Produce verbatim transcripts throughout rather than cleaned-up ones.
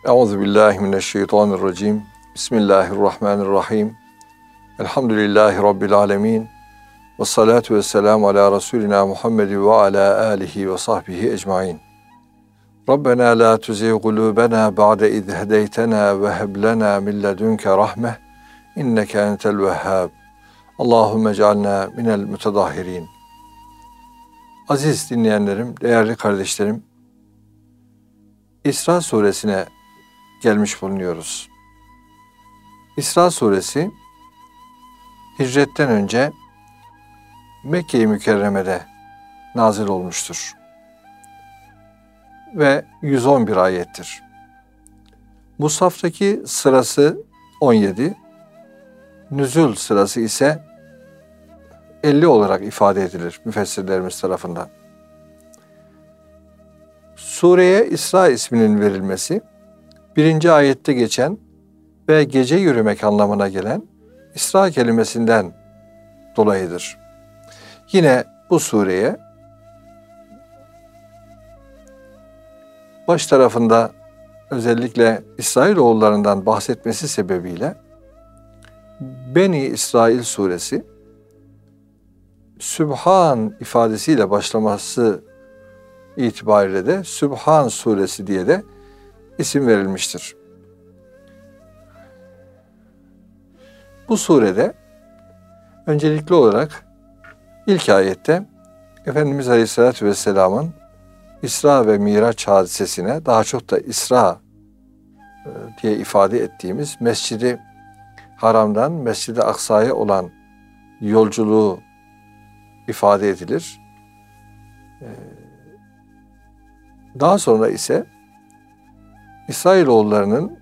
Euzubillahimineşşeytanirracim. Bismillahirrahmanirrahim. Elhamdülillahi Rabbil alemin. Ve salatu ve selamu ala Resulina Muhammed ve ala alihi ve sahbihi ecmain. Rabbena la tuzigh kulubena ba'de iz hedeytena ve heb lena min ledunke rahmeh inneke entel vehhab. Allahumme ec'alna minel mutadahhirin. Aziz dinleyenlerim, değerli kardeşlerim, İsra suresine gelmiş bulunuyoruz. İsra suresi hicretten önce Mekke-i Mükerreme'de nazil olmuştur. Ve yüz on bir ayettir. Mushaftaki sırası on yedi, nüzul sırası ise elli olarak ifade edilir müfessirlerimiz tarafından. Sureye İsra isminin verilmesi, birinci ayette geçen ve gece yürümek anlamına gelen İsra kelimesinden dolayıdır. Yine bu sureye baş tarafında özellikle İsrailoğullarından bahsetmesi sebebiyle Beni İsrail suresi Sübhan ifadesiyle başlaması itibariyle de Sübhan suresi diye de isim verilmiştir. Bu surede öncelikli olarak ilk ayette Efendimiz Aleyhisselatü Vesselam'ın İsra ve Miraç hadisesine, daha çok da İsra diye ifade ettiğimiz Mescid-i Haram'dan Mescid-i Aksa'ya olan yolculuğu ifade edilir. Daha sonra ise İsrailoğullarının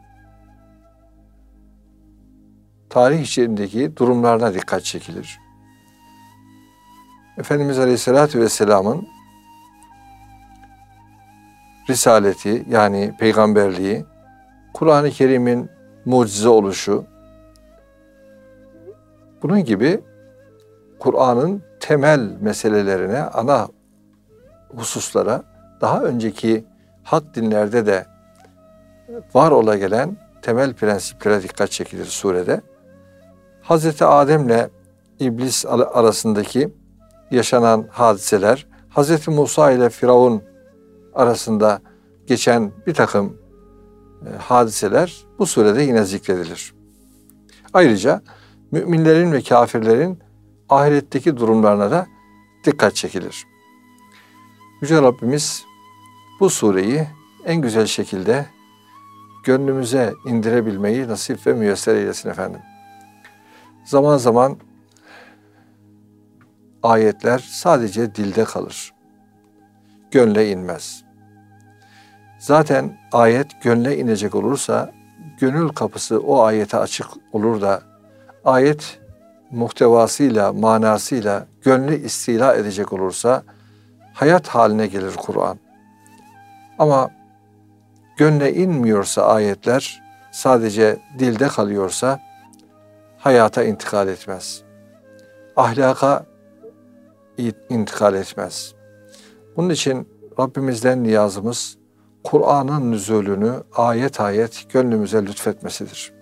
tarih içindeki durumlarına dikkat çekilir. Efendimiz Aleyhisselatü Vesselam'ın risaleti, yani peygamberliği, Kur'an-ı Kerim'in mucize oluşu, bunun gibi Kur'an'ın temel meselelerine, ana hususlara, daha önceki hak dinlerde de var ola gelen temel prensiplere dikkat çekilir surede. Hazreti Adem'le İblis arasındaki yaşanan hadiseler, Hazreti Musa ile Firavun arasında geçen bir takım hadiseler bu surede yine zikredilir. Ayrıca müminlerin ve kafirlerin ahiretteki durumlarına da dikkat çekilir. Yüce Rabbimiz bu sureyi en güzel şekilde gönlümüze indirebilmeyi nasip ve müyesser eylesin efendim. Zaman zaman ayetler sadece dilde kalır. Gönle inmez. Zaten ayet gönle inecek olursa, gönül kapısı o ayete açık olur da, ayet muhtevasıyla, manasıyla gönlü istila edecek olursa, hayat haline gelir Kur'an. Ama gönle inmiyorsa ayetler, sadece dilde kalıyorsa, hayata intikal etmez. Ahlaka intikal etmez. Bunun için Rabbimizden niyazımız, Kur'an'ın nüzulünü ayet ayet gönlümüze lütfetmesidir.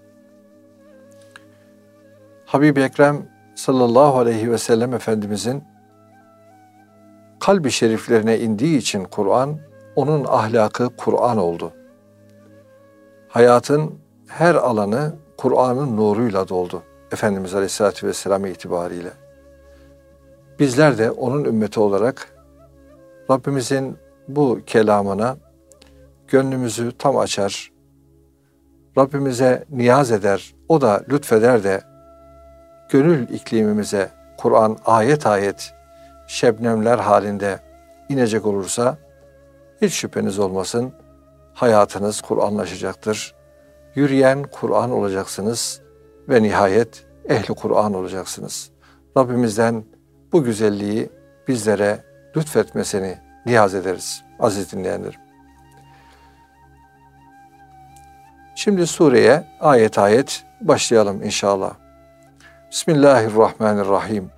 Habib-i Ekrem sallallahu aleyhi ve sellem Efendimizin kalbi şeriflerine indiği için Kur'an, onun ahlakı Kur'an oldu. Hayatın her alanı Kur'an'ın nuruyla doldu. Efendimiz Aleyhisselatü Vesselam itibariyle. Bizler de onun ümmeti olarak Rabbimizin bu kelamına gönlümüzü tam açar, Rabbimize niyaz eder, o da lütfeder de gönül iklimimize Kur'an ayet ayet şebnemler halinde inecek olursa, hiç şüpheniz olmasın, hayatınız Kur'anlaşacaktır. Yürüyen Kur'an olacaksınız ve nihayet ehli Kur'an olacaksınız. Rabbimizden bu güzelliği bizlere lütfetmesini niyaz ederiz aziz dinleyenlerim. Şimdi sureye ayet ayet başlayalım inşallah. Bismillahirrahmanirrahim.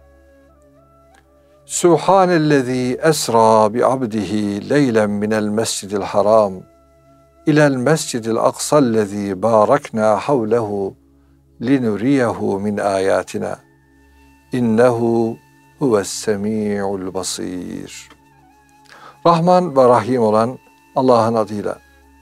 Subhanellezî esra bi abdihi leylen minel mescidil haram ilel mescidil aksallezî bâraknâ havlehu linuriyehu min âyâtina innehu huves-semî'ul basîr. Rahman ve Rahim olan Allah'ın adıyla.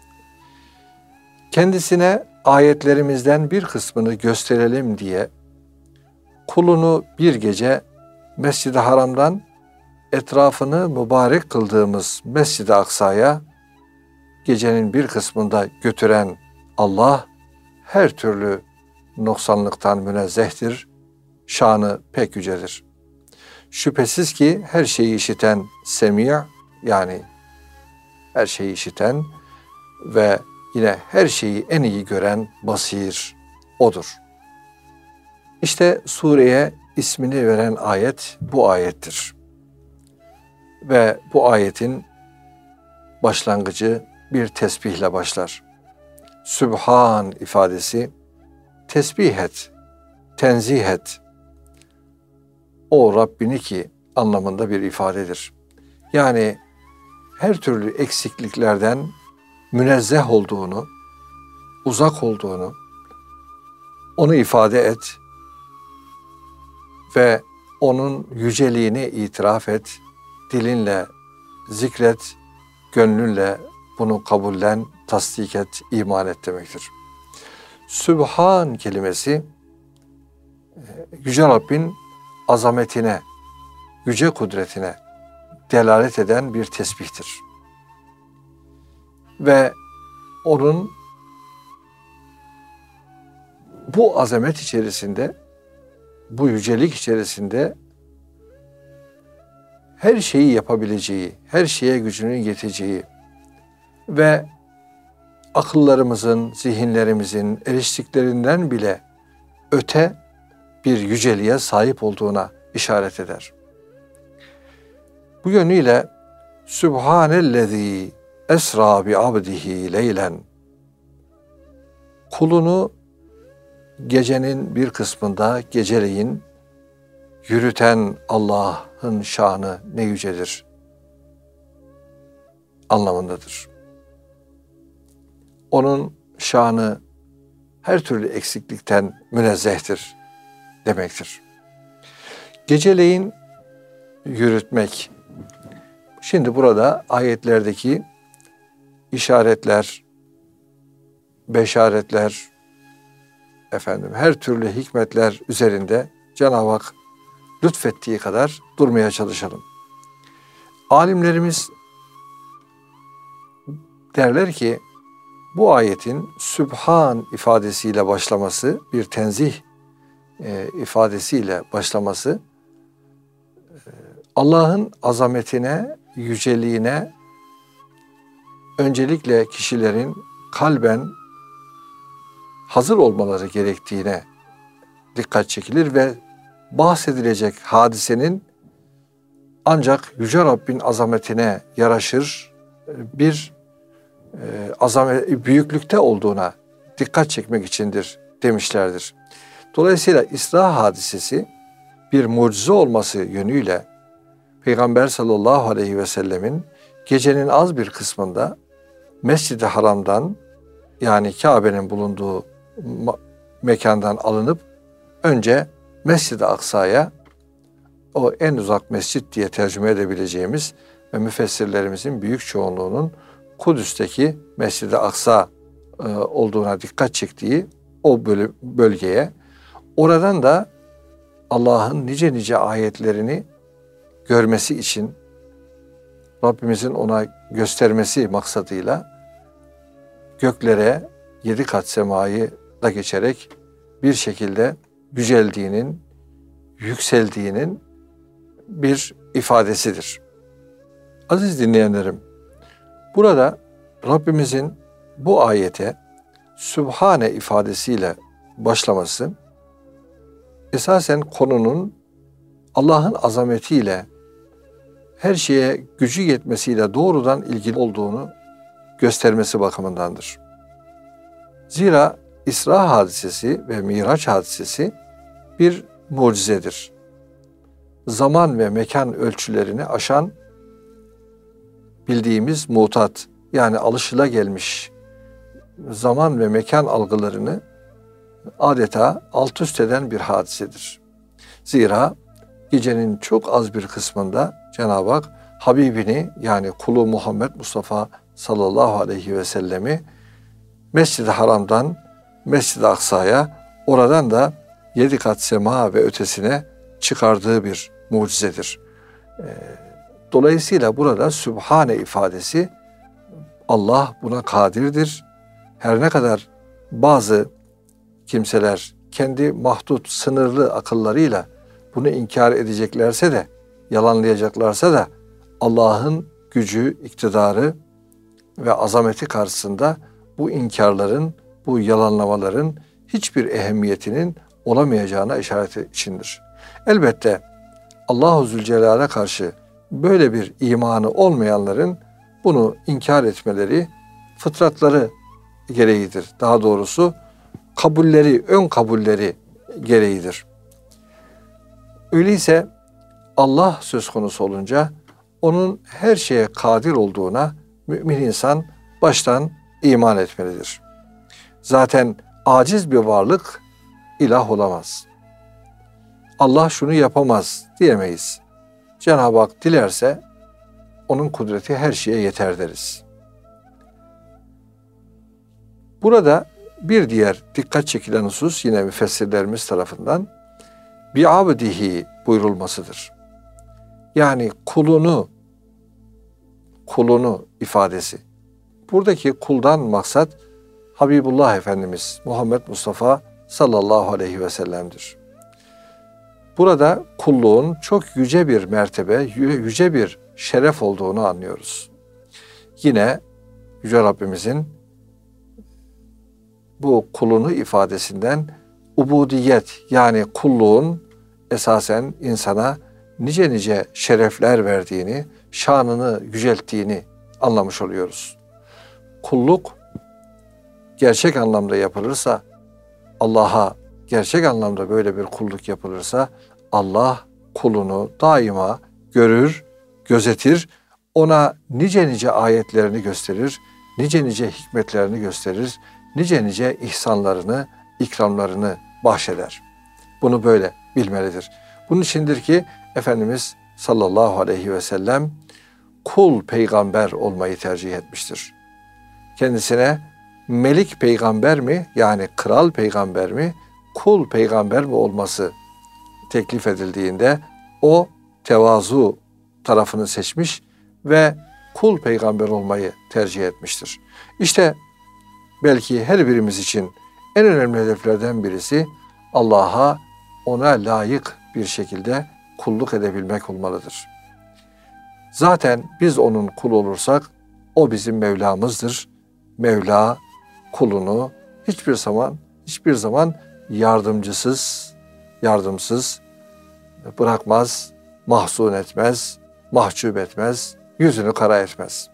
Kendisine ayetlerimizden bir kısmını gösterelim diye kulunu bir gece Mescid-i Haram'dan etrafını mübarek kıldığımız Mescid-i Aksa'ya gecenin bir kısmında götüren Allah her türlü noksanlıktan münezzehtir, şanı pek yücedir. Şüphesiz ki her şeyi işiten Semi' yani her şeyi işiten ve yine her şeyi en iyi gören Basir O'dur. İşte sureye ismini veren ayet bu ayettir. Ve bu ayetin başlangıcı bir tesbihle başlar. Sübhan ifadesi tesbih et, tenzih et. O Rabbini ki anlamında bir ifadedir. Yani her türlü eksikliklerden münezzeh olduğunu, uzak olduğunu, onu ifade et ve onun yüceliğini itiraf et, dilinle zikret, gönlünle bunu kabullen, tasdik et, iman et demektir. Sübhan kelimesi Yüce Rabbin azametine, yüce kudretine delalet eden bir tesbihtir. Ve onun bu azamet içerisinde, bu yücelik içerisinde her şeyi yapabileceği, her şeye gücünün yeteceği ve akıllarımızın, zihinlerimizin eriştiklerinden bile öte bir yüceliğe sahip olduğuna işaret eder. Bu yönüyle Sübhanellezî esra bi abdihi leylen, kulunu gecenin bir kısmında geceleyin yürüten Allah'ın şanı ne yücedir anlamındadır. Onun şanı her türlü eksiklikten münezzehtir demektir. Geceleyin yürütmek. Şimdi burada ayetlerdeki işaretler, beşaretler, efendim her türlü hikmetler üzerinde Cenab-ı Hak lütfettiği kadar durmaya çalışalım. Alimlerimiz derler ki bu ayetin Sübhan ifadesiyle başlaması, bir tenzih e, ifadesiyle başlaması e, Allah'ın azametine, yüceliğine öncelikle kişilerin kalben hazır olmaları gerektiğine dikkat çekilir ve bahsedilecek hadisenin ancak Yüce Rabbin azametine yaraşır bir e, azamet, büyüklükte olduğuna dikkat çekmek içindir demişlerdir. Dolayısıyla İsra hadisesi bir mucize olması yönüyle Peygamber sallallahu aleyhi ve sellemin gecenin az bir kısmında Mescid-i Haram'dan yani Kabe'nin bulunduğu mekandan alınıp önce Mescid-i Aksa'ya, o en uzak mescit diye tercüme edebileceğimiz ve müfessirlerimizin büyük çoğunluğunun Kudüs'teki Mescid-i Aksa e, olduğuna dikkat çektiği o bölgeye, oradan da Allah'ın nice nice ayetlerini görmesi için Rabbimizin ona göstermesi maksadıyla göklere yedi kat semayı da geçerek bir şekilde yüceldiğinin, yükseldiğinin bir ifadesidir. Aziz dinleyenlerim, burada Rabbimizin bu ayete Sübhane ifadesiyle başlaması esasen konunun Allah'ın azametiyle, her şeye gücü yetmesiyle doğrudan ilgili olduğunu göstermesi bakımındandır. Zira İsra hadisesi ve Miraç hadisesi bir mucizedir. Zaman ve mekan ölçülerini aşan bildiğimiz mutat, yani alışılagelmiş zaman ve mekan algılarını adeta alt üst eden bir hadisedir. Zira gecenin çok az bir kısmında Cenab-ı Hak Habibini yani kulu Muhammed Mustafa sallallahu aleyhi ve sellemi Mescid-i Haram'dan Mescid-i Aksa'ya, oradan da yedi kat sema ve ötesine çıkardığı bir mucizedir. Dolayısıyla burada Sübhane ifadesi, Allah buna kadirdir. Her ne kadar bazı kimseler kendi mahdut, sınırlı akıllarıyla bunu inkar edeceklerse de, yalanlayacaklarsa da Allah'ın gücü, iktidarı ve azameti karşısında bu inkarların, bu yalanlamaların hiçbir ehemmiyetinin olamayacağına işaret içindir. Elbette Allah-u Zülcelal'e karşı böyle bir imanı olmayanların bunu inkar etmeleri fıtratları gereğidir. Daha doğrusu kabulleri, ön kabulleri gereğidir. Öyleyse Allah söz konusu olunca onun her şeye kadir olduğuna mümin insan baştan iman etmelidir. Zaten aciz bir varlık ilah olamaz. Allah şunu yapamaz diyemeyiz. Cenab-ı Hak dilerse onun kudreti her şeye yeter deriz. Burada bir diğer dikkat çekilen husus yine müfessirlerimiz tarafından bi'abdihi buyurulmasıdır. Yani kulunu, kulunu ifadesi. Buradaki kuldan maksat Habibullah Efendimiz Muhammed Mustafa sallallahu aleyhi ve sellem'dir. Burada kulluğun çok yüce bir mertebe, yüce bir şeref olduğunu anlıyoruz. Yine Yüce Rabbimizin bu kulunu ifadesinden ubudiyet yani kulluğun esasen insana nice nice şerefler verdiğini, şanını yücelttiğini anlamış oluyoruz. Kulluk gerçek anlamda yapılırsa, Allah'a gerçek anlamda böyle bir kulluk yapılırsa, Allah kulunu daima görür, gözetir, ona nice nice ayetlerini gösterir, nice nice hikmetlerini gösterir, nice nice ihsanlarını, ikramlarını bahşeder. Bunu böyle bilmelidir. Bunun içindir ki Efendimiz sallallahu aleyhi ve sellem kul peygamber olmayı tercih etmiştir. Kendisine melik peygamber mi yani kral peygamber mi, kul peygamber mi olması teklif edildiğinde o tevazu tarafını seçmiş ve kul peygamber olmayı tercih etmiştir. İşte belki her birimiz için en önemli hedeflerden birisi Allah'a ona layık bir şekilde kulluk edebilmek olmalıdır. Zaten biz onun kulu olursak o bizim Mevlamızdır. Mevla kulunu hiçbir zaman hiçbir zaman yardımcısız, yardımsız bırakmaz, mahzun etmez, mahcup etmez, yüzünü kara etmez.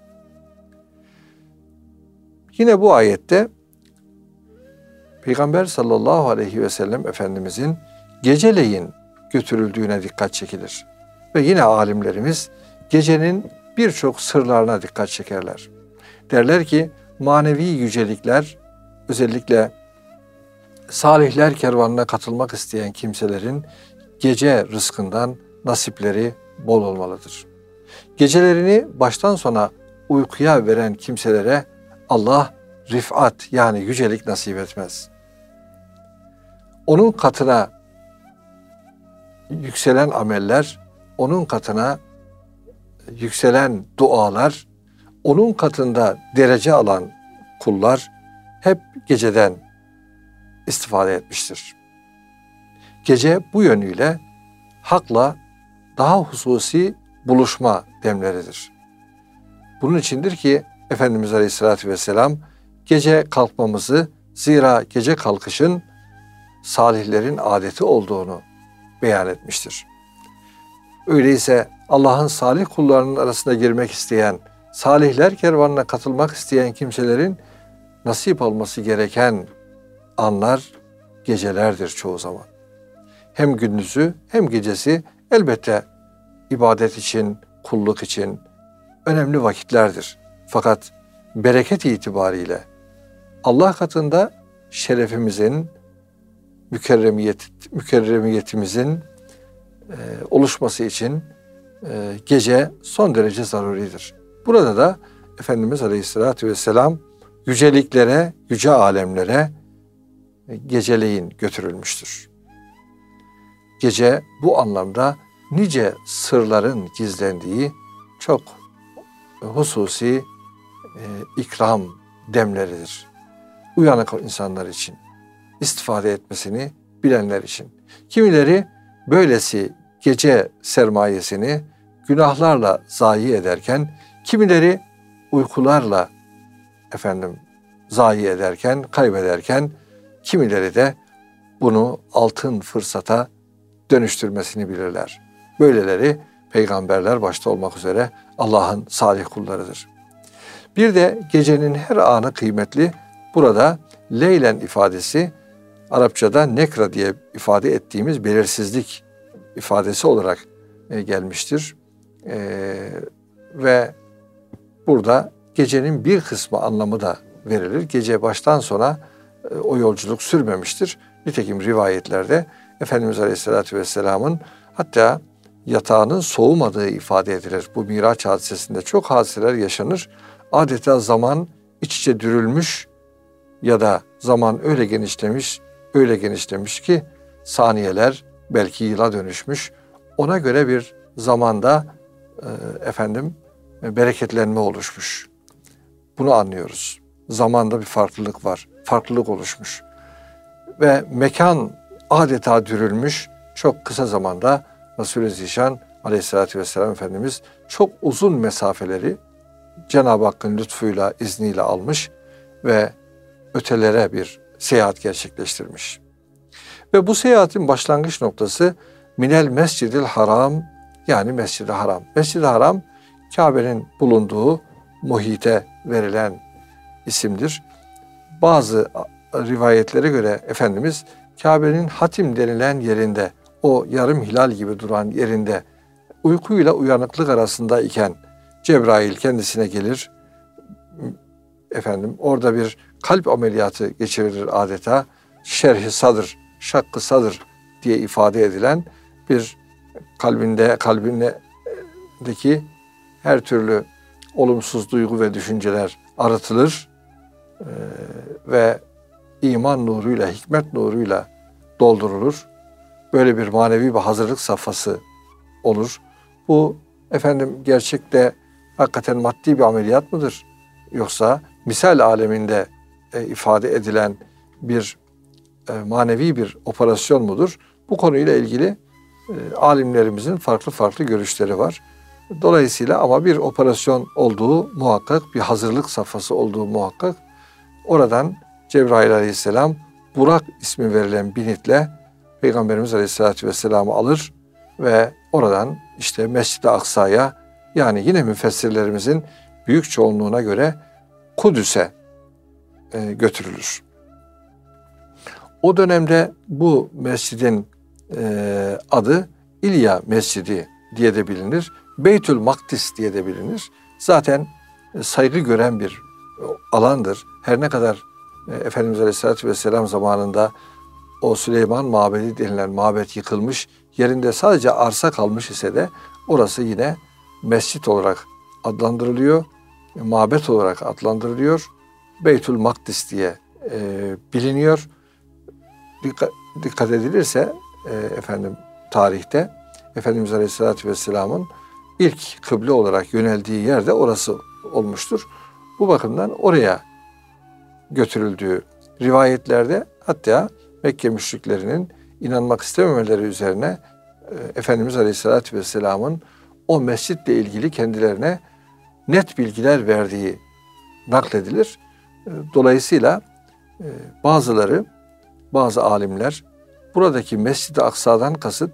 Yine bu ayette Peygamber sallallahu aleyhi ve sellem Efendimizin geceleyin götürüldüğüne dikkat çekilir. Ve yine alimlerimiz gecenin birçok sırlarına dikkat çekerler. Derler ki manevi yücelikler özellikle salihler kervanına katılmak isteyen kimselerin gece rızkından nasipleri bol olmalıdır. Gecelerini baştan sona uykuya veren kimselere Allah rifat yani yücelik nasip etmez. Onun katına yükselen ameller, onun katına yükselen dualar, onun katında derece alan kullar hep geceden istifade etmiştir. Gece bu yönüyle hakla daha hususi buluşma demleridir. Bunun içindir ki Efendimiz Aleyhisselatü Vesselam gece kalkmamızı, zira gece kalkışın salihlerin adeti olduğunu beyan etmiştir. Öyleyse Allah'ın salih kullarının arasına girmek isteyen, salihler kervanına katılmak isteyen kimselerin nasip olması gereken anlar gecelerdir çoğu zaman. Hem gündüzü hem gecesi elbette ibadet için, kulluk için önemli vakitlerdir. Fakat bereket itibariyle Allah katında şerefimizin, mükerremiyet, mükerremiyetimizin e, oluşması için e, gece son derece zaruridir. Burada da Efendimiz Aleyhisselatü Vesselam yüceliklere, yüce alemlere e, geceleyin götürülmüştür. Gece bu anlamda nice sırların gizlendiği çok hususi e, ikram demleridir. Uyanık insanlar için, istifade etmesini bilenler için. Kimileri böylesi gece sermayesini günahlarla zayi ederken, kimileri uykularla efendim zayi ederken, kaybederken, kimileri de bunu altın fırsata dönüştürmesini bilirler. Böyleleri peygamberler başta olmak üzere Allah'ın salih kullarıdır. Bir de gecenin her anı kıymetli. Burada leylen ifadesi Arapçada nekra diye ifade ettiğimiz belirsizlik ifadesi olarak e, gelmiştir. E, ve burada gecenin bir kısmı anlamı da verilir. Gece baştan sona e, o yolculuk sürmemiştir. Nitekim rivayetlerde Efendimiz Aleyhisselatü Vesselam'ın hatta yatağının soğumadığı ifade edilir. Bu Miraç hadisesinde çok hadiseler yaşanır. Adeta zaman iç içe dürülmüş ya da zaman öyle genişlemiş, öyle genişlemiş ki saniyeler belki yıla dönüşmüş. Ona göre bir zamanda e, efendim bereketlenme oluşmuş. Bunu anlıyoruz. Zamanda bir farklılık var. Farklılık oluşmuş. Ve mekan adeta dürülmüş. Çok kısa zamanda Resulü Zişan Aleyhisselatü Vesselam Efendimiz çok uzun mesafeleri Cenab-ı Hakk'ın lütfuyla, izniyle almış ve ötelere bir seyahat gerçekleştirmiş. Ve bu seyahatin başlangıç noktası Minel Mescidil Haram, yani Mescid-i Haram. Mescid-i Haram, Kabe'nin bulunduğu muhite verilen isimdir. Bazı rivayetlere göre Efendimiz Kabe'nin hatim denilen yerinde, o yarım hilal gibi duran yerinde uykuyla uyanıklık arasında iken Cebrail kendisine gelir. Efendim orada bir kalp ameliyatı geçirilir adeta. Şerh-i sadr, şakkı sadr diye ifade edilen bir kalbinde, kalbindeki her türlü olumsuz duygu ve düşünceler arıtılır ee, ve iman nuruyla, hikmet nuruyla doldurulur. Böyle bir manevi bir hazırlık safhası olur. Bu efendim gerçekte hakikaten maddi bir ameliyat mıdır? Yoksa misal aleminde e, ifade edilen bir e, manevi bir operasyon mudur? Bu konuyla ilgili e, alimlerimizin farklı farklı görüşleri var. Dolayısıyla ama bir operasyon olduğu muhakkak, bir hazırlık safhası olduğu muhakkak. Oradan Cebrail Aleyhisselam Burak ismi verilen binitle Peygamberimiz Aleyhisselatü Vesselam'ı alır ve oradan işte Mescid-i Aksa'ya, yani yine müfessirlerimizin büyük çoğunluğuna göre Kudüs'e e, götürülür. O dönemde bu mescidin e, adı İlya Mescidi diye de bilinir. Beytül Makdis diye de bilinir. Zaten e, saygı gören bir alandır. Her ne kadar e, Efendimiz Aleyhisselatü Vesselam zamanında o Süleyman Mabedi denilen mabet yıkılmış, yerinde sadece arsa kalmış ise de orası yine mescit olarak adlandırılıyor, mabet olarak adlandırılıyor. Beytül Makdis diye e, biliniyor. Dikkat, dikkat edilirse e, efendim tarihte Efendimiz Aleyhisselatü Vesselam'ın ilk kıble olarak yöneldiği yerde orası olmuştur. Bu bakımdan oraya götürüldüğü rivayetlerde, hatta Mekke müşriklerinin inanmak istememeleri üzerine e, Efendimiz Aleyhisselatü Vesselam'ın o mescitle ilgili kendilerine net bilgiler verdiği nakledilir. E, dolayısıyla e, bazıları, bazı alimler buradaki Mescid-i Aksa'dan kasıt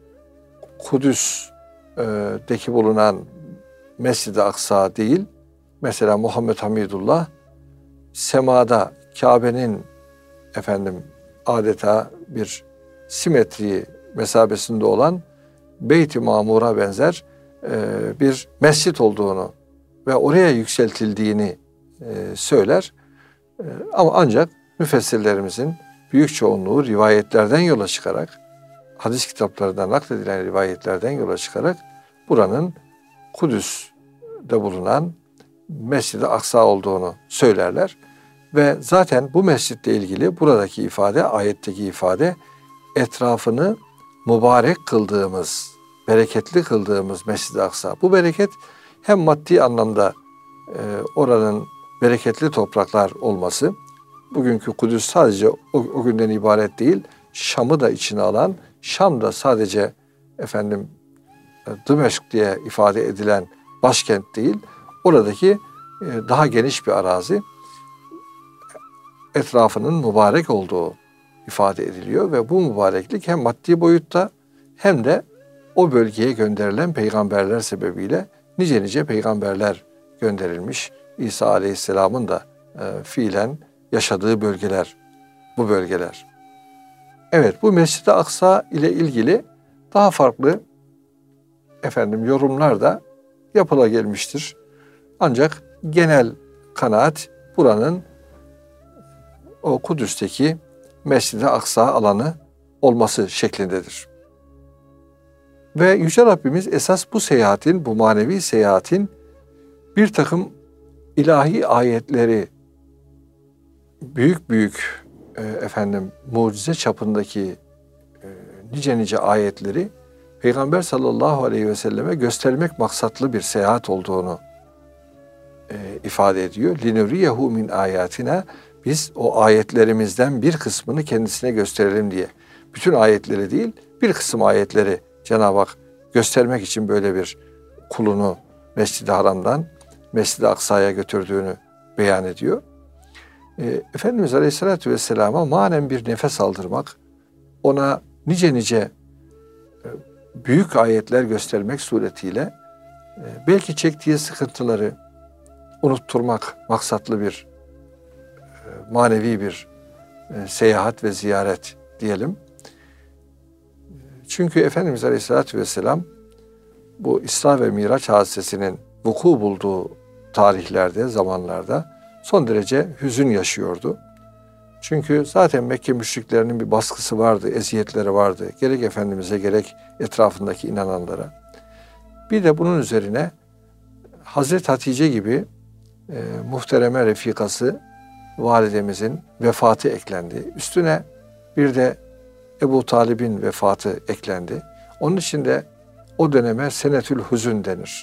Kudüs'deki bulunan Mescid-i Aksa değil. Mesela Muhammed Hamidullah semada Kabe'nin efendim adeta bir simetri mesabesinde olan Beyt-i Mamur'a benzer e, bir mescit olduğunu ve oraya yükseltildiğini e, söyler. E, ama ancak müfessirlerimizin büyük çoğunluğu rivayetlerden yola çıkarak, hadis kitaplarından nakledilen rivayetlerden yola çıkarak buranın Kudüs'te bulunan Mescid-i Aksa olduğunu söylerler. Ve zaten bu mescitle ilgili buradaki ifade, ayetteki ifade, etrafını mübarek kıldığımız, bereketli kıldığımız Mescid-i Aksa. Bu bereket hem maddi anlamda e, oranın bereketli topraklar olması, bugünkü Kudüs sadece o, o günden ibaret değil, Şam'ı da içine alan, Şam da sadece efendim Dimeşk diye ifade edilen başkent değil, oradaki e, daha geniş bir arazi, etrafının mübarek olduğu ifade ediliyor ve bu mübareklik hem maddi boyutta hem de o bölgeye gönderilen peygamberler sebebiyle nice nice peygamberler gönderilmiş. İsa Aleyhisselam'ın da e, fiilen yaşadığı bölgeler, bu bölgeler. Evet, bu Mescid-i Aksa ile ilgili daha farklı efendim yorumlar da yapıla gelmiştir. Ancak genel kanaat buranın o Kudüs'teki Mescid-i Aksa alanı olması şeklindedir. Ve Yüce Rabbimiz esas bu seyahatin, bu manevi seyahatin bir takım ilahi ayetleri, büyük büyük e, efendim mucize çapındaki e, nice nice ayetleri Peygamber sallallahu aleyhi ve selleme göstermek maksatlı bir seyahat olduğunu e, ifade ediyor. لِنُرِيَهُ مِنْ آيَاتِنَا Biz o ayetlerimizden bir kısmını kendisine gösterelim diye. Bütün ayetleri değil, bir kısım ayetleri Cenab-ı Hak göstermek için böyle bir kulunu Mescid-i Haram'dan Mescid-i Aksa'ya götürdüğünü beyan ediyor. E, Efendimiz Aleyhisselatü Vesselam'a manen bir nefes aldırmak, ona nice nice e, büyük ayetler göstermek suretiyle e, belki çektiği sıkıntıları unutturmak maksatlı bir e, manevi bir e, seyahat ve ziyaret diyelim. Çünkü Efendimiz Aleyhisselatü Vesselam bu İsra ve Miraç hadisesinin vuku bulduğu tarihlerde, zamanlarda son derece hüzün yaşıyordu. Çünkü zaten Mekke müşriklerinin bir baskısı vardı, eziyetleri vardı. Gerek Efendimiz'e gerek etrafındaki inananlara. Bir de bunun üzerine Hazreti Hatice gibi e, muhtereme refikası validemizin vefatı eklendi. Üstüne bir de Ebu Talib'in vefatı eklendi. Onun için de o döneme senetül huzun denir.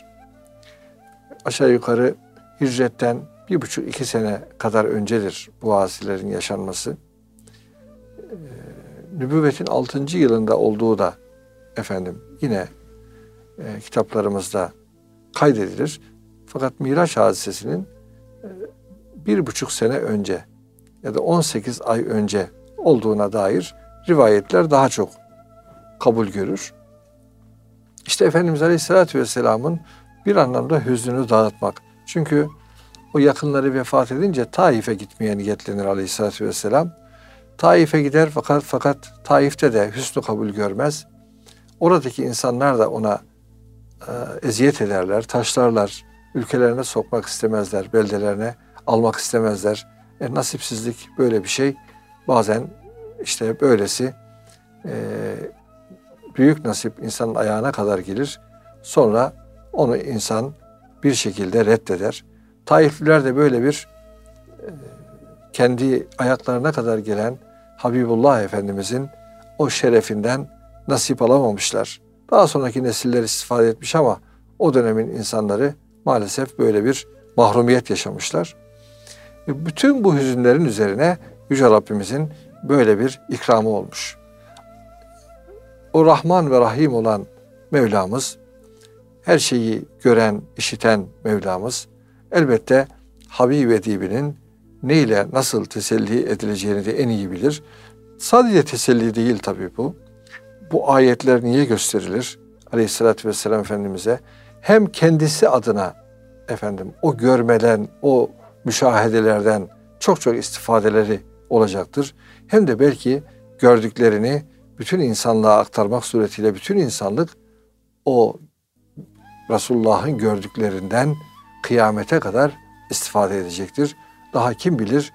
Aşağı yukarı hicretten bir buçuk iki sene kadar öncedir bu hadiselerin yaşanması. Ee, nübüvvetin altıncı yılında olduğu da efendim yine e, kitaplarımızda kaydedilir. Fakat Miraç hadisesinin e, bir buçuk sene önce ya da on sekiz ay önce olduğuna dair rivayetler daha çok kabul görür. İşte Efendimiz Aleyhisselatü Vesselam'ın bir anlamda hüznünü dağıtmak. Çünkü o yakınları vefat edince Taif'e gitmeye niyetlenir Aleyhisselatü Vesselam. Taif'e gider fakat fakat Taif'te de hüsnü kabul görmez. Oradaki insanlar da ona e, eziyet ederler, taşlarlar, ülkelerine sokmak istemezler, beldelerine almak istemezler. E, nasipsizlik böyle bir şey. Bazen işte böylesi e, büyük nasip insanın ayağına kadar gelir. Sonra onu insan bir şekilde reddeder. Taifliler de böyle bir e, kendi ayaklarına kadar gelen Habibullah Efendimizin o şerefinden nasip alamamışlar. Daha sonraki nesiller istifade etmiş ama o dönemin insanları maalesef böyle bir mahrumiyet yaşamışlar. E, bütün bu hüzünlerin üzerine Yüce Rabbimizin böyle bir ikramı olmuş. O Rahman ve Rahim olan Mevlamız, her şeyi gören, işiten Mevlamız, elbette Habib Edibinin neyle nasıl teselli edileceğini de en iyi bilir. Sadece teselli değil tabii bu. Bu ayetler niye gösterilir? Aleyhissalatü vesselam Efendimiz'e hem kendisi adına efendim o görmeden, o müşahedelerden çok çok istifadeleri olacaktır. Hem de belki gördüklerini bütün insanlığa aktarmak suretiyle bütün insanlık o Resulullah'ın gördüklerinden kıyamete kadar istifade edecektir. Daha kim bilir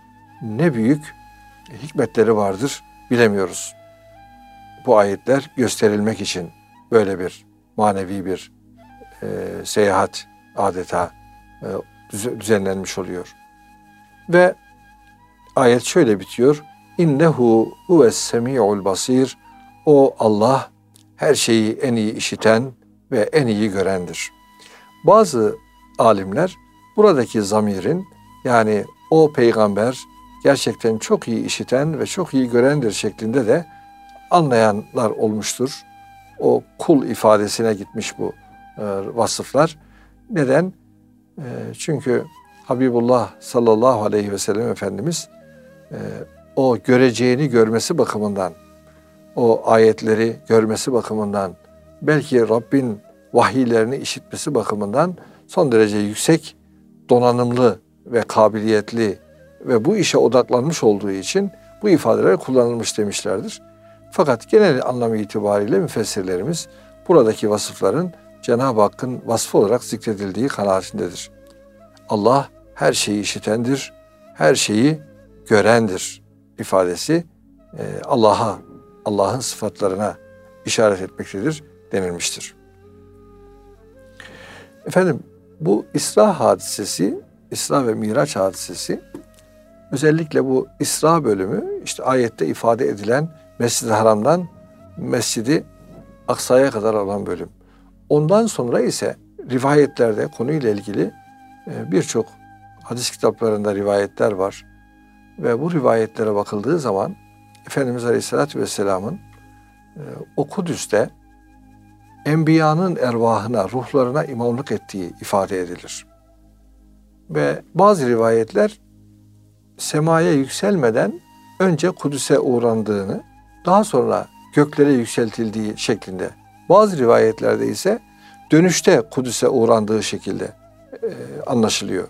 ne büyük hikmetleri vardır bilemiyoruz. Bu ayetler gösterilmek için böyle bir manevi bir e, seyahat adeta e, düzenlenmiş oluyor. Ve ayet şöyle bitiyor. İnnehu huves semi'ul basir. O Allah her şeyi en iyi işiten ve en iyi görendir. Bazı alimler buradaki zamirin, yani o peygamber gerçekten çok iyi işiten ve çok iyi görendir şeklinde de anlayanlar olmuştur. O kul ifadesine gitmiş bu e, vasıflar. Neden? E, çünkü Habibullah sallallahu aleyhi ve sellem Efendimiz e, o göreceğini görmesi bakımından, o ayetleri görmesi bakımından, belki Rabbin vahiylerini işitmesi bakımından son derece yüksek, donanımlı ve kabiliyetli ve bu işe odaklanmış olduğu için bu ifadeler kullanılmış demişlerdir. Fakat genel anlamı itibariyle müfessirlerimiz buradaki vasıfların Cenab-ı Hakk'ın vasfı olarak zikredildiği kanaatindedir. Allah her şeyi işitendir, her şeyi görendir ifadesi Allah'a, Allah'ın sıfatlarına işaret etmektedir denilmiştir. Efendim, bu İsra hadisesi, İsra ve Miraç hadisesi, özellikle bu İsra bölümü, işte ayette ifade edilen Mescid-i Haram'dan Mescid-i Aksa'ya kadar olan bölüm. Ondan sonra ise rivayetlerde konuyla ilgili birçok hadis kitaplarında rivayetler var. Ve bu rivayetlere bakıldığı zaman Efendimiz Aleyhisselatü Vesselam'ın o Kudüs'te Enbiya'nın ervahına, ruhlarına imamlık ettiği ifade edilir. Ve bazı rivayetler semaya yükselmeden önce Kudüs'e uğrandığını, daha sonra göklere yükseltildiği şeklinde. Bazı rivayetlerde ise dönüşte Kudüs'e uğrandığı şekilde e, anlaşılıyor.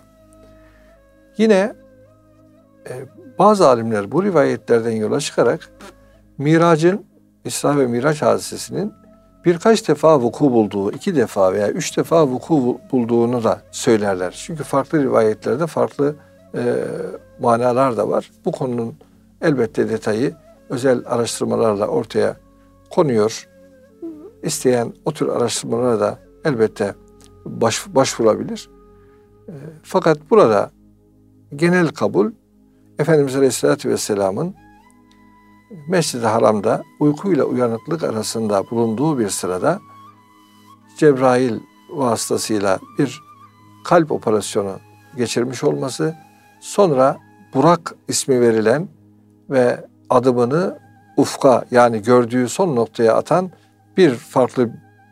Yine e, bazı alimler bu rivayetlerden yola çıkarak Mirac'ın, İsra ve Miraç hadisesinin birkaç defa vuku bulduğu, iki defa veya üç defa vuku bulduğunu da söylerler. Çünkü farklı rivayetlerde farklı e, manalar da var. Bu konunun elbette detayı özel araştırmalarla ortaya konuyor. İsteyen o tür araştırmalara da elbette baş, başvurabilir. E, fakat burada genel kabul, Efendimiz Aleyhisselatü Vesselam'ın Mescid-i Haram'da uykuyla uyanıklık arasında bulunduğu bir sırada Cebrail vasıtasıyla bir kalp operasyonu geçirmiş olması, sonra Burak ismi verilen ve adımını ufka, yani gördüğü son noktaya atan bir farklı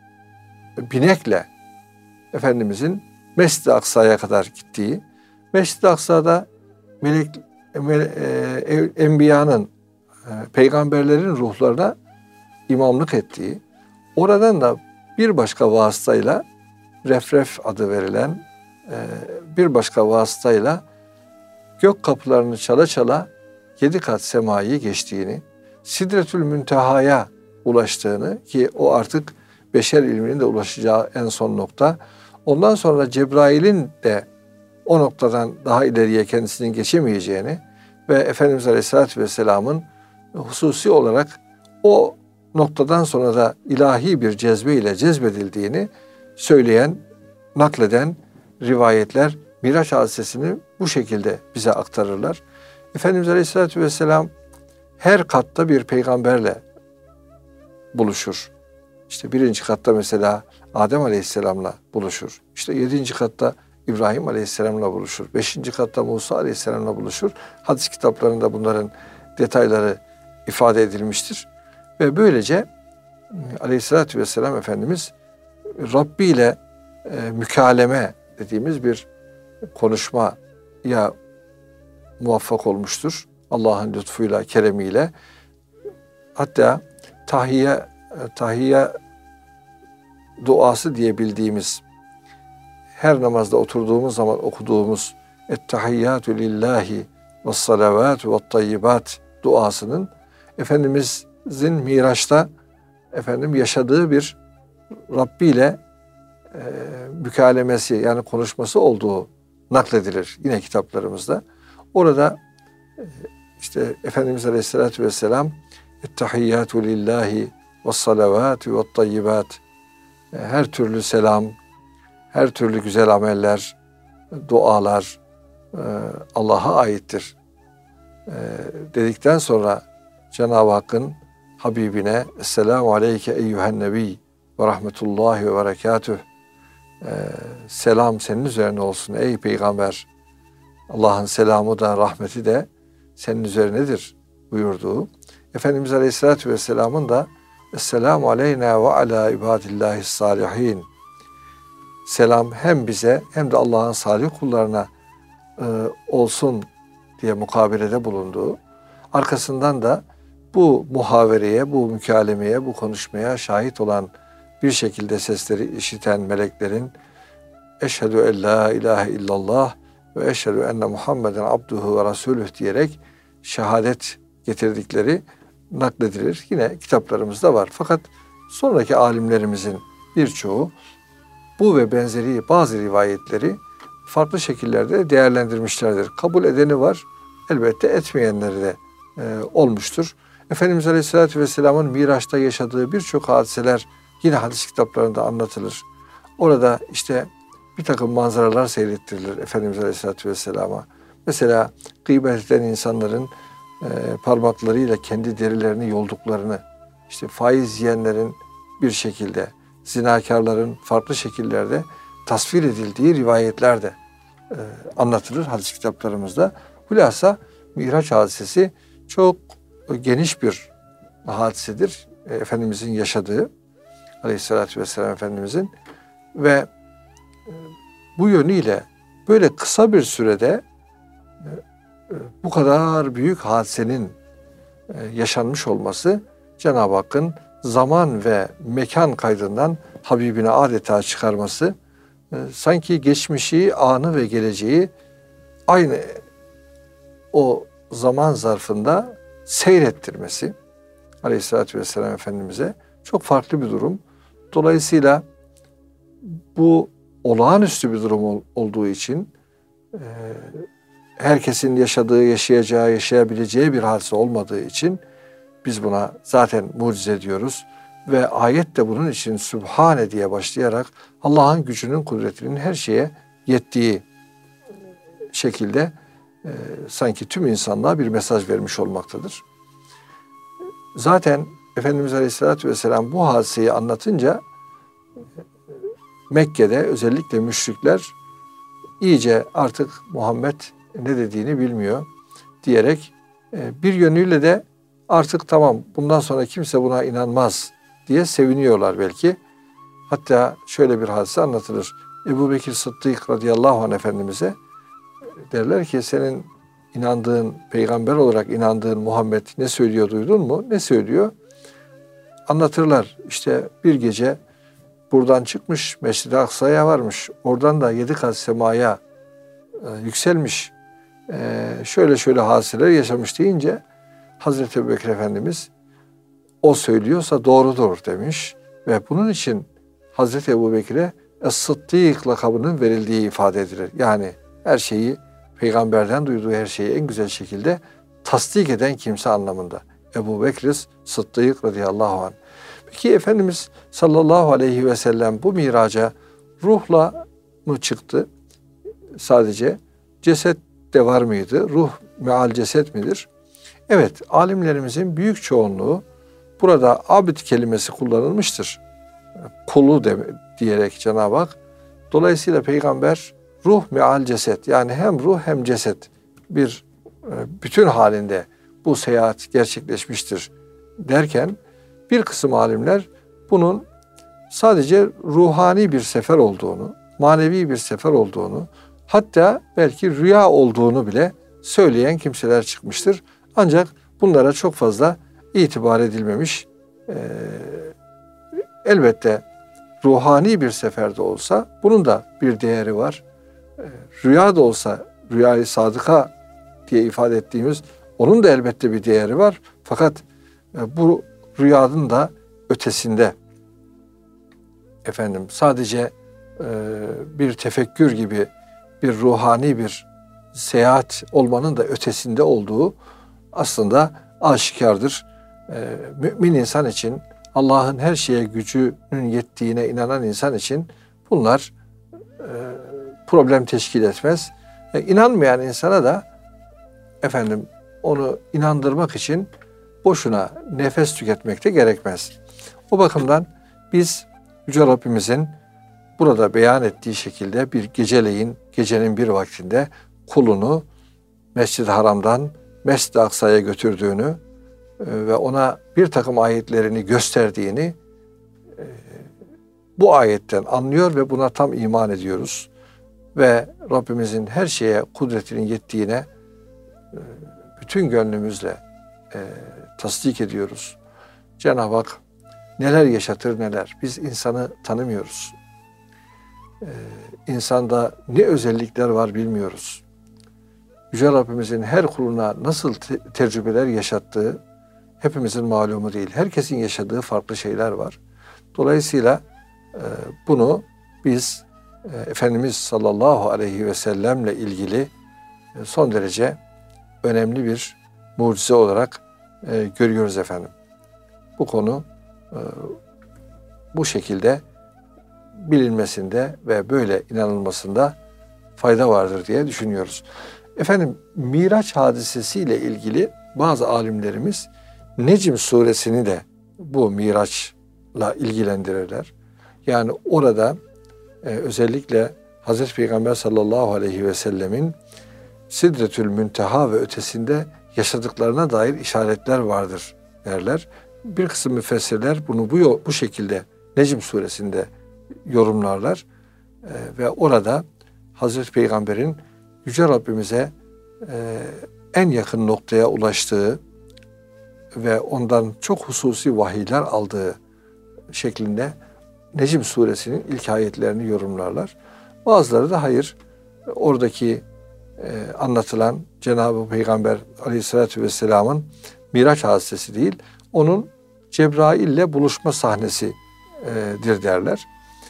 binekle Efendimizin Mescid-i Aksa'ya kadar gittiği, Mescid-i Aksa'da melek, mele, e, enbiyanın, peygamberlerin ruhlarına imamlık ettiği, oradan da bir başka vasıtayla, Refref adı verilen bir başka vasıtayla gök kapılarını çala çala yedi kat semayı geçtiğini, Sidretül Münteha'ya ulaştığını, ki o artık beşer ilminin de ulaşacağı en son nokta. Ondan sonra Cebrail'in de o noktadan daha ileriye kendisinin geçemeyeceğini ve Efendimiz Aleyhisselatü Vesselam'ın hususi olarak o noktadan sonra da ilahi bir cezbe ile cezbedildiğini söyleyen, nakleden rivayetler Miraç hadisesini bu şekilde bize aktarırlar. Efendimiz Aleyhisselatü Vesselam her katta bir peygamberle buluşur. İşte birinci katta mesela Adem Aleyhisselam'la buluşur. İşte yedinci katta İbrahim Aleyhisselam'la buluşur. Beşinci katta Musa Aleyhisselam'la buluşur. Hadis kitaplarında bunların detayları ifade edilmiştir. Ve böylece Aleyhisselatü Vesselam Efendimiz Rabbi ile e, mükaleme dediğimiz bir konuşmaya muvaffak olmuştur. Allah'ın lütfuyla, keremiyle. Hatta tahiyye, tahiyye duası diye bildiğimiz, her namazda oturduğumuz zaman okuduğumuz "Ettehiyyatü lillahi ve salavatü ve tayyibat" duasının Efendimizin Miraç'ta efendim yaşadığı bir Rabbi ile e, mükalemesi, yani konuşması olduğu nakledilir yine kitaplarımızda. Orada İşte Efendimiz Aleyhisselatü Vesselam "Ettehiyyatu lillahi ve salavatü ve tayyibat." Her türlü selam, her türlü güzel ameller, dualar Allah'a aittir dedikten sonra Cenab-ı Hakk'ın Habibine "Esselamu aleyke eyyühen nebi ve rahmetullahi ve berekatüh." Selam senin üzerine olsun ey peygamber. Allah'ın selamı da rahmeti de senin üzerinedir buyurduğu. Efendimiz Aleyhisselatü Vesselam'ın da "Esselamu aleyna ve ala ibadillahi salihin." Selam hem bize hem de Allah'ın salih kullarına e, olsun diye mukabelede bulunduğu. Arkasından da bu muhavereye, bu mükalemeye, bu konuşmaya şahit olan bir şekilde sesleri işiten meleklerin "Eşhedü en la ilahe illallah ve eşhedü enne Muhammeden abduhu ve rasulüh" diyerek şehadet getirdikleri nakledilir. Yine kitaplarımızda var. Fakat sonraki alimlerimizin birçoğu bu ve benzeri bazı rivayetleri farklı şekillerde değerlendirmişlerdir. Kabul edeni var, elbette etmeyenleri de e, olmuştur. Efendimiz Aleyhisselatü Vesselam'ın Miraç'ta yaşadığı birçok hadiseler yine hadis kitaplarında anlatılır. Orada işte bir takım manzaralar seyrettirilir Efendimiz Aleyhisselatü Vesselam'a. Mesela gıybet eden insanların e, parmaklarıyla kendi derilerini yolduklarını, işte faiz yiyenlerin bir şekilde, zinakarların farklı şekillerde tasvir edildiği rivayetler de e, anlatılır hadis kitaplarımızda. Hulasa Miraç hadisesi çok geniş bir hadisedir. E, Efendimizin yaşadığı, Aleyhisselatü Vesselam Efendimizin ve e, bu yönüyle böyle kısa bir sürede e, e, bu kadar büyük hadisenin e, yaşanmış olması Cenab-ı Hakk'ın zaman ve mekan kaydından Habibine adeta çıkarması, e, sanki geçmişi, anı ve geleceği aynı o zaman zarfında seyrettirmesi Aleyhisselatü Vesselam Efendimiz'e çok farklı bir durum. Dolayısıyla bu olağanüstü bir durum ol, olduğu için e, herkesin yaşadığı, yaşayacağı, yaşayabileceği bir hadise olmadığı için biz buna zaten mucize diyoruz. Ve ayet de bunun için Sübhane diye başlayarak Allah'ın gücünün, kudretinin her şeye yettiği şekilde e, sanki tüm insanlığa bir mesaj vermiş olmaktadır. Zaten Efendimiz Aleyhisselatü Vesselam bu hadiseyi anlatınca Mekke'de özellikle müşrikler iyice artık Muhammed ne dediğini bilmiyor diyerek e, bir yönüyle de artık tamam bundan sonra kimse buna inanmaz diye seviniyorlar belki. Hatta şöyle bir hadise anlatılır. Ebu Bekir Sıddık radıyallahu anh Efendimiz'e derler ki senin inandığın, peygamber olarak inandığın Muhammed ne söylüyor duydun mu? Ne söylüyor? Anlatırlar. İşte bir gece buradan çıkmış, Mescid-i Aksa'ya varmış. Oradan da yedi kat semaya e, yükselmiş. E, şöyle şöyle hadiseler yaşamış deyince Hazreti Ebubekir Efendimiz o söylüyorsa doğrudur demiş. Ve bunun için Hazreti Ebubekir'e Es-Sıddık lakabının verildiği ifade edilir. Yani her şeyi, peygamberden duyduğu her şeyi en güzel şekilde tasdik eden kimse anlamında. Ebu Bekir Sıddık radıyallahu anh. Peki Efendimiz sallallahu aleyhi ve sellem bu miraca ruhla mı çıktı? Sadece ceset de var mıydı? Ruh meal ceset midir? Evet, alimlerimizin büyük çoğunluğu burada abd kelimesi kullanılmıştır. Kulu de, diyerek Cenab-ı Hak. Dolayısıyla peygamber ruh meal ceset, yani hem ruh hem ceset bir bütün halinde bu seyahat gerçekleşmiştir derken bir kısım alimler bunun sadece ruhani bir sefer olduğunu, manevi bir sefer olduğunu, hatta belki rüya olduğunu bile söyleyen kimseler çıkmıştır. Ancak bunlara çok fazla itibar edilmemiş. Ee, elbette ruhani bir seferde olsa bunun da bir değeri var. Ee, rüya da olsa, rüyayı sadıka diye ifade ettiğimiz onun da elbette bir değeri var. Fakat e, bu rüyanın da ötesinde efendim sadece e, bir tefekkür gibi bir ruhani bir seyahat olmanın da ötesinde olduğu aslında aşikardır. Ee, mümin insan için, Allah'ın her şeye gücünün yettiğine inanan insan için bunlar e, problem teşkil etmez. E, inanmayan insana da efendim onu inandırmak için boşuna nefes tüketmek de gerekmez. O bakımdan biz Yüce Rabbimizin burada beyan ettiği şekilde bir geceleyin, gecenin bir vaktinde kulunu Mescid-i Haram'dan Mescid-i Aksa'ya götürdüğünü e, ve ona bir takım ayetlerini gösterdiğini e, bu ayetten anlıyor ve buna tam iman ediyoruz. Ve Rabbimizin her şeye kudretinin yettiğine e, bütün gönlümüzle e, tasdik ediyoruz. Cenab-ı Hak neler yaşatır neler. Biz insanı tanımıyoruz. Ee, insanda ne özellikler var bilmiyoruz. Yüce Rabbimizin her kuluna nasıl te- tecrübeler yaşattığı hepimizin malumu değil. Herkesin yaşadığı farklı şeyler var. Dolayısıyla e, bunu biz e, Efendimiz sallallahu aleyhi ve sellemle ilgili e, son derece önemli bir mucize olarak e, görüyoruz efendim. Bu konu e, bu şekilde bilinmesinde ve böyle inanılmasında fayda vardır diye düşünüyoruz. Efendim Miraç hadisesiyle ilgili bazı alimlerimiz Necm suresini de bu Miraç'la ilgilendirirler. Yani orada e, özellikle Hazreti Peygamber sallallahu aleyhi ve sellemin Sidretül Münteha ve ötesinde yaşadıklarına dair işaretler vardır derler. Bir kısım müfessirler bunu bu bu şekilde Necm suresinde yorumlarlar ee, ve orada Hazreti Peygamber'in Yüce Rabbimize e, en yakın noktaya ulaştığı ve ondan çok hususi vahiyler aldığı şeklinde Necm suresinin ilk ayetlerini yorumlarlar. Bazıları da hayır, oradaki e, anlatılan Cenab-ı Peygamber Aleyhisselatü Vesselam'ın Miraç hadisesi değil, onun Cebrail ile buluşma sahnesidir derler.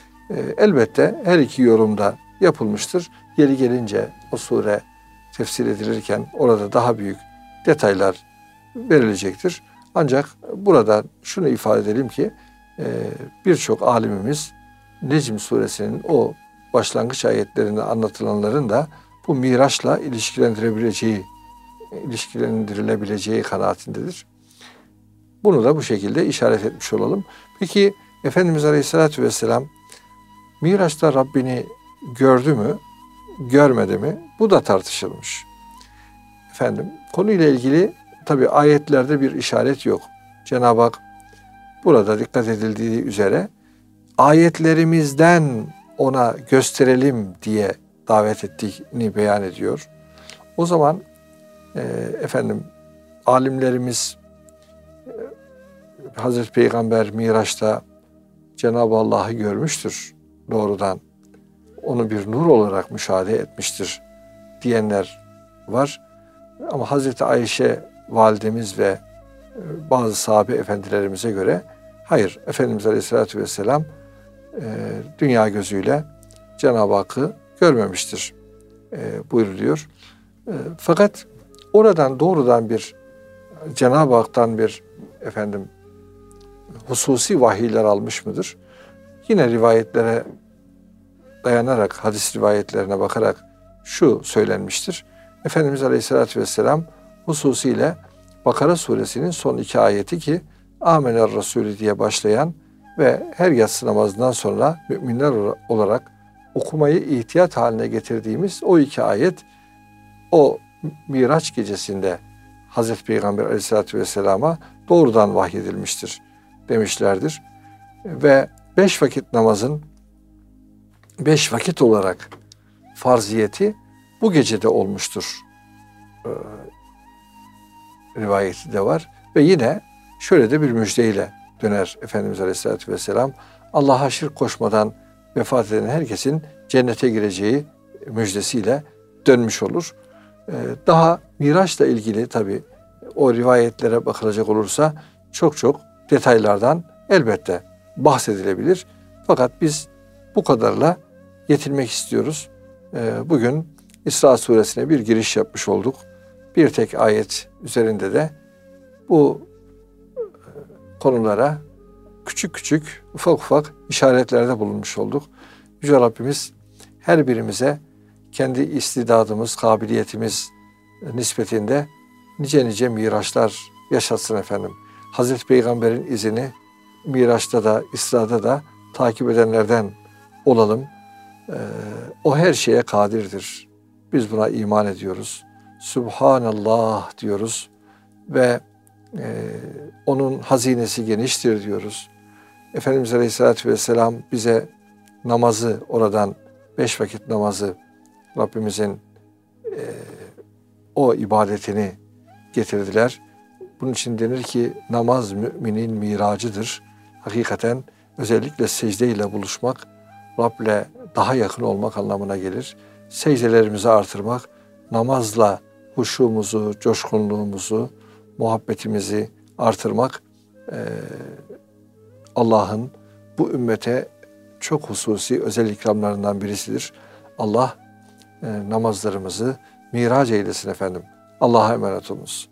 Elbette her iki yorumda yapılmıştır. Yeri gelince o sure tefsir edilirken orada daha büyük detaylar verilecektir. Ancak burada şunu ifade edelim ki birçok alimimiz Necm suresinin o başlangıç ayetlerinde anlatılanların da bu Miraç'la ilişkilendirebileceği, ilişkilendirilebileceği kanaatindedir. Bunu da bu şekilde işaret etmiş olalım. Peki Efendimiz Aleyhisselatü Vesselam Miraç'ta Rabbini gördü mü, görmedi mi? Bu da tartışılmış. Efendim konuyla ilgili tabi ayetlerde bir işaret yok. Cenab-ı Hak burada dikkat edildiği üzere ayetlerimizden ona gösterelim diye davet ettiğini beyan ediyor. O zaman e, efendim alimlerimiz e, Hazreti Peygamber Miraç'ta Cenab-ı Allah'ı görmüştür doğrudan. Onu bir nur olarak müşahede etmiştir diyenler var. Ama Hazreti Ayşe validemiz ve bazı sahabe efendilerimize göre hayır, Efendimiz Aleyhisselatü Vesselam dünya gözüyle Cenab-ı Hakk'ı görmemiştir buyuruluyor. Fakat oradan doğrudan bir Cenab-ı Hak'tan bir efendim hususi vahiyler almış mıdır? Yine rivayetlere dayanarak, hadis rivayetlerine bakarak şu söylenmiştir. Efendimiz Aleyhisselatü Vesselam hususiyle Bakara suresinin son iki ayeti ki Amener Resulü diye başlayan ve her yatsı namazından sonra müminler olarak okumayı ihtiyat haline getirdiğimiz o iki ayet o Miraç gecesinde Hazreti Peygamber Aleyhisselatü Vesselam'a doğrudan vahyedilmiştir demişlerdir. Ve beş vakit namazın beş vakit olarak farziyeti bu gecede olmuştur. Ee, rivayeti de var. Ve yine şöyle de bir müjdeyle döner Efendimiz Aleyhisselatü Vesselam. Allah'a şirk koşmadan vefat eden herkesin cennete gireceği müjdesiyle dönmüş olur. Ee, daha Miraç'la ilgili tabi o rivayetlere bakılacak olursa çok çok detaylardan elbette bahsedilebilir. Fakat biz bu kadarla yetinmek istiyoruz. Ee, bugün İsra suresine bir giriş yapmış olduk. Bir tek ayet üzerinde de bu konulara küçük küçük, ufak ufak işaretlerde bulunmuş olduk. Yüce Rabbimiz her birimize kendi istidadımız, kabiliyetimiz nispetinde nice nice miraçlar yaşatsın efendim. Hazreti Peygamber'in izini Miraç'ta da, İsra'da da takip edenlerden olalım. Ee, o her şeye kadirdir. Biz buna iman ediyoruz. Subhanallah diyoruz ve e, onun hazinesi geniştir diyoruz. Efendimiz Aleyhisselatü Vesselam bize namazı oradan, beş vakit namazı Rabbimizin e, o ibadetini getirdiler. Bunun için denir ki namaz müminin miracıdır. Hakikaten özellikle secdeyle buluşmak, Rab'le daha yakın olmak anlamına gelir. Secdelerimizi artırmak, namazla huşumuzu, coşkunluğumuzu, muhabbetimizi artırmak e, Allah'ın bu ümmete çok hususi özel ikramlarından birisidir. Allah e, namazlarımızı miraç eylesin efendim. Allah'a emanet olunuz.